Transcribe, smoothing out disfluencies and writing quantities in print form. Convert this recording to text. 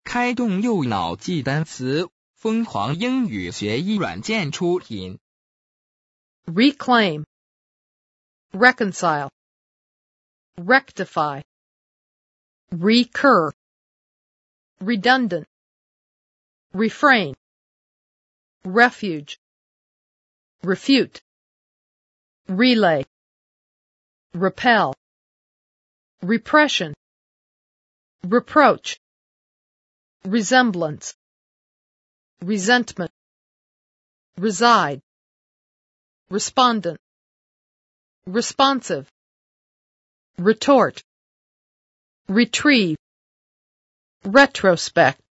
开动右脑记单词，疯狂英语学习软件出品。 Reclaim, reconcile, rectify, recur, redundant, refrain, refuge, refute, relay, repel, repression, reproach, resemblance, resentment, reside, respondent, responsive, retort, retrieve, retrospect.